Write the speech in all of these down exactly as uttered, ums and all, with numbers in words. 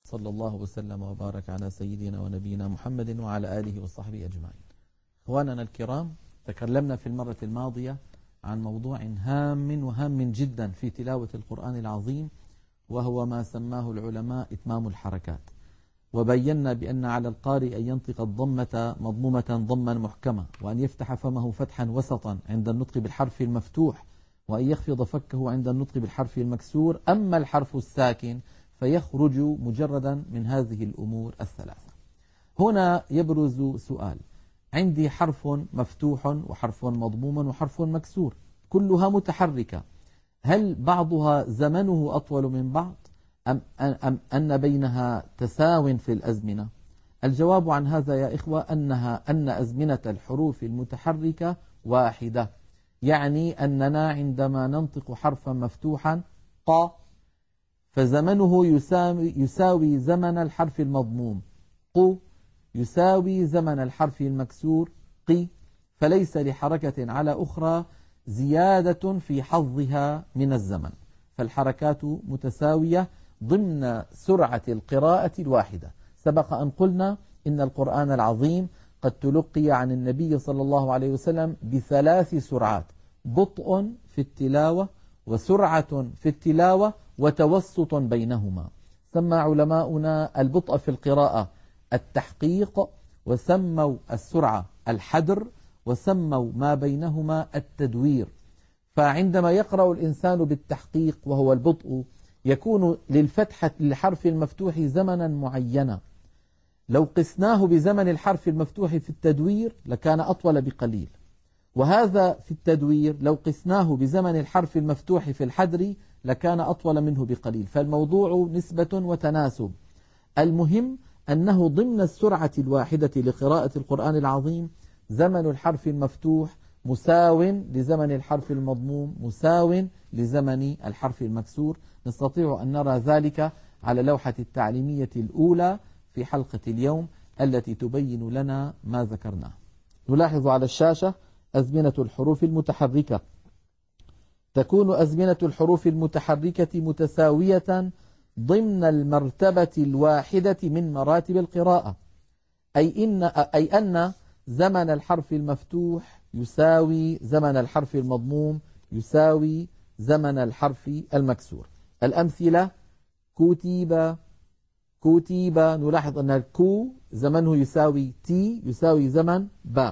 صلى الله وسلم وبارك على سيدنا ونبينا محمد وعلى آله وصحبه أجمعين. إخواننا الكرام، تكلمنا في المرة الماضية عن موضوع هام وهام جدا في تلاوة القرآن العظيم، وهو ما سماه العلماء إتمام الحركات، وبينا بأن على القارئ أن ينطق الضمة مضمومة ضما محكمة، وأن يفتح فمه فتحا وسطا عند النطق بالحرف المفتوح، وأن يخفض فكه عند النطق بالحرف المكسور. أما الحرف الساكن فيخرج مجردا من هذه الأمور الثلاثة. هنا يبرز سؤال: عندي حرف مفتوح وحرف مضموم وحرف مكسور، كلها متحركة، هل بعضها زمنه أطول من بعض أم, أم أن بينها تساو في الأزمنة؟ الجواب عن هذا يا إخوة أنها أن أزمنة الحروف المتحركة واحدة، يعني أننا عندما ننطق حرفا مفتوحا ق فزمنه يساوي, يساوي زمن الحرف المضموم، ق يساوي زمن الحرف المكسور قي، فليس لحركة على أخرى زيادة في حظها من الزمن، فالحركات متساوية ضمن سرعة القراءة الواحدة. سبق أن قلنا إن القرآن العظيم قد تلقي عن النبي صلى الله عليه وسلم بثلاث سرعات: بطء في التلاوة، وسرعة في التلاوة، وتوسط بينهما. سمى علماؤنا البطء في القراءة التحقيق، وسموا السرعة الحدر، وسموا ما بينهما التدوير. فعندما يقرأ الإنسان بالتحقيق وهو البطء يكون للفتحة للحرف المفتوح زمنا معينا، لو قسناه بزمن الحرف المفتوح في التدوير لكان أطول بقليل، وهذا في التدوير لو قسناه بزمن الحرف المفتوح في الحدر لكان أطول منه بقليل، فالموضوع نسبة وتناسب. المهم أنه ضمن السرعة الواحدة لقراءة القرآن العظيم زمن الحرف المفتوح مساو لزمن الحرف المضموم مساو لزمن الحرف المكسور. نستطيع أن نرى ذلك على لوحة التعليمية الأولى في حلقة اليوم التي تبين لنا ما ذكرناه. نلاحظ على الشاشة أزمنة الحروف المتحركة. تكون أزمنة الحروف المتحركة متساوية ضمن المرتبة الواحدة من مراتب القراءة، أي, إن أي أن زمن الحرف المفتوح يساوي زمن الحرف المضموم يساوي زمن الحرف المكسور. الأمثلة: كتب كتب، نلاحظ أن الكو زمنه يساوي تي يساوي زمن با.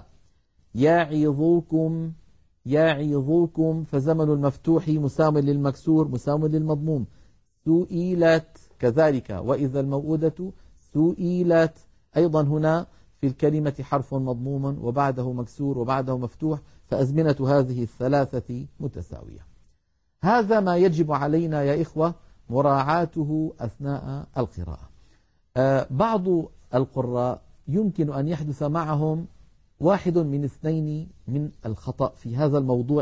يعظكم يعظكم فزمن المفتوح مساوي للمكسور مساوي للمضموم. سئلت كذلك، وإذا الموءودة سئلت، أيضا هنا في الكلمة حرف مضموم وبعده مكسور وبعده مفتوح، فأزمنة هذه الثلاثة متساوية. هذا ما يجب علينا يا إخوة مراعاته أثناء القراءة. آه بعض القراء يمكن أن يحدث معهم واحد من اثنين من الخطأ في هذا الموضوع.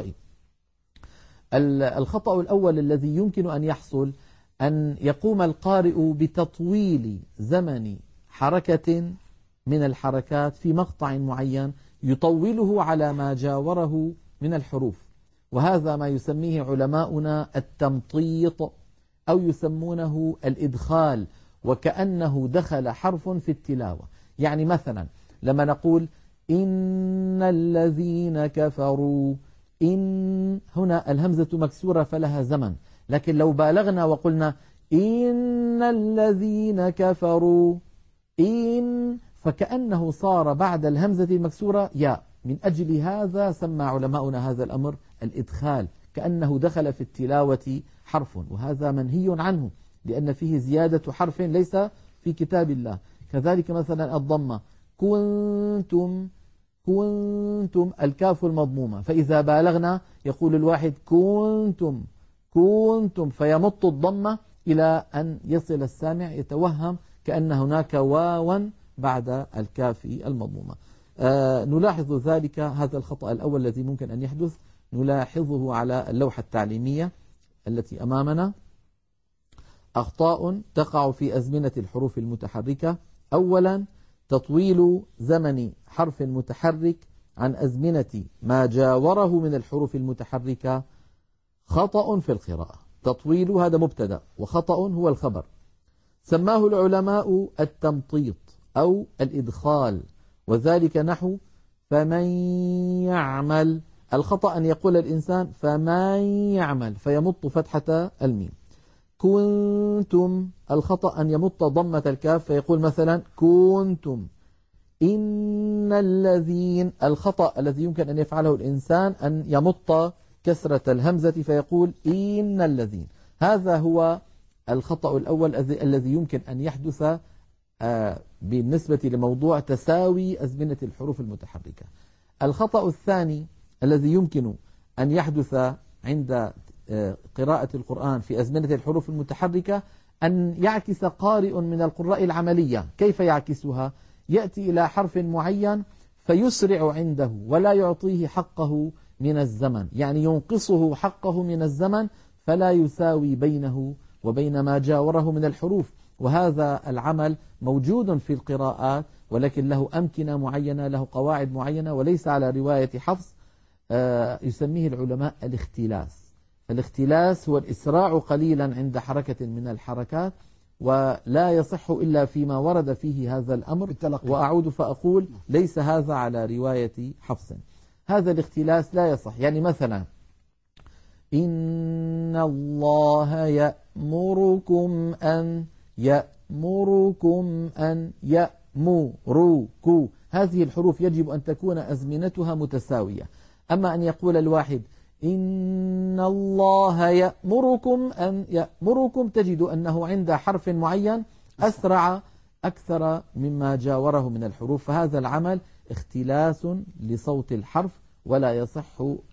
الخطأ الأول الذي يمكن أن يحصل أن يقوم القارئ بتطويل زمن حركة من الحركات في مقطع معين يطوله على ما جاوره من الحروف، وهذا ما يسميه علماؤنا التمطيط، أو يسمونه الإدخال، وكأنه دخل حرف في التلاوة. يعني مثلا لما نقول إن الذين كفروا، إن هنا الهمزة مكسورة فلها زمن، لكن لو بالغنا وقلنا إن الذين كفروا إن، فكأنه صار بعد الهمزة المكسورة ياء. من أجل هذا سمى علماؤنا هذا الأمر الإدخال، كأنه دخل في التلاوة حرف، وهذا منهي عنه لأن فيه زيادة حرف ليس في كتاب الله. كذلك مثلا الضمة، كنتم كنتم الكاف المضمومة، فإذا بالغنا يقول الواحد كنتم كنتم فيمط الضمة إلى أن يصل السامع يتوهم كأن هناك واوا بعد الكاف المضمومة. آه نلاحظ ذلك، هذا الخطأ الأول الذي ممكن أن يحدث نلاحظه على اللوحة التعليمية التي أمامنا. أخطاء تقع في أزمنة الحروف المتحركة: أولا تطويل زمن حرف متحرك عن أزمنة ما جاوره من الحروف المتحركة خطأ في القراءة. تطويل هذا مبتدأ وخطأ هو الخبر. سماه العلماء التمطيط أو الإدخال، وذلك نحو فمن يعمل. الخطأ أن يقول الإنسان فمن يعمل فيمط فتحة الميم. كنتم، الخطأ أن يمط ضمة الكاف فيقول مثلا كنتم. إن الذين، الخطأ الذي يمكن أن يفعله الإنسان أن يمط كسرة الهمزة فيقول إن الذين. هذا هو الخطأ الأول الذي يمكن أن يحدث بالنسبة لموضوع تساوي أزمنة الحروف المتحركة. الخطأ الثاني الذي يمكن أن يحدث عند قراءة القرآن في أزمنة الحروف المتحركة أن يعكس قارئ من القراء العملية. كيف يعكسها؟ يأتي إلى حرف معين فيسرع عنده ولا يعطيه حقه من الزمن، يعني ينقصه حقه من الزمن فلا يساوي بينه وبين ما جاوره من الحروف. وهذا العمل موجود في القراءات ولكن له أمكنة معينة، له قواعد معينة، وليس على رواية حفص. آه يسميه العلماء الاختلاس. الاختلاس هو الإسراع قليلا عند حركة من الحركات، ولا يصح إلا فيما ورد فيه هذا الأمر. وأعود فأقول ليس هذا على رواية حفص. هذا الاختلاس لا يصح. يعني مثلا إن الله يأمركم أن، يأمركم أن، يأمركم، هذه الحروف يجب أن تكون أزمنتها متساوية. أما أن يقول الواحد إن الله يأمركم أن، يأمركم، تجد أنه عند حرف معين أسرع أكثر مما جاوره من الحروف، فهذا العمل اختلاس لصوت الحرف ولا يصح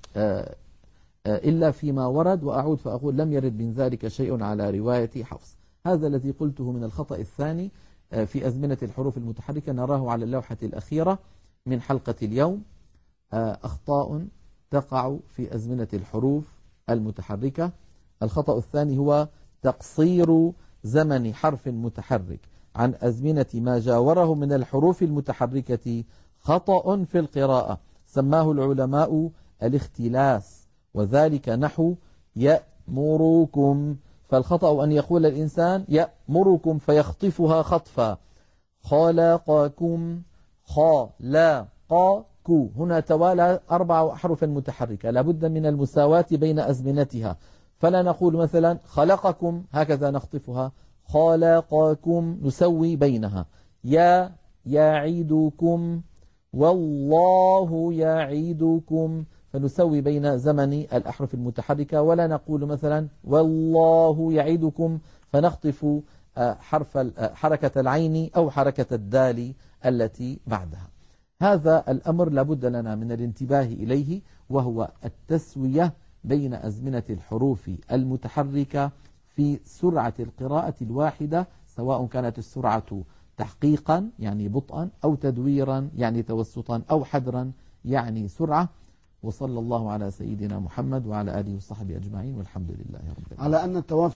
إلا فيما ورد. وأعود فأقول لم يرد من ذلك شيء على رواية حفص. هذا الذي قلته من الخطأ الثاني في أزمنة الحروف المتحركة نراه على اللوحة الأخيرة من حلقة اليوم. أخطاء تقع في أزمنة الحروف المتحركة. الخطأ الثاني هو تقصير زمن حرف متحرك عن أزمنة ما جاوره من الحروف المتحركة خطأ في القراءة، سماه العلماء الاختلاس، وذلك نحو يأمركم. فالخطأ أن يقول الإنسان يأمركم فيخطفها خطفا. خلقكم، خلقكم، هنا توالى أربع أحرف متحركة لابد من المساواة بين أزمنتها، فلا نقول مثلا خلقكم هكذا نخطفها، خلقكم نسوي بينها. يا يعيدكم، والله يعيدكم، فنسوي بين زمن الأحرف المتحركة، ولا نقول مثلا والله يعيدكم فنخطف حرف حركة العين أو حركة الدال التي بعدها. هذا الأمر لابد لنا من الانتباه إليه، وهو التسوية بين أزمنة الحروف المتحركة في سرعة القراءة الواحدة، سواء كانت السرعة تحقيقا يعني بطئا، أو تدويرا يعني توسطا، أو حدرا يعني سرعة. وصلى الله على سيدنا محمد وعلى آله وصحبه أجمعين، والحمد لله رب العالمين. على أن التوافق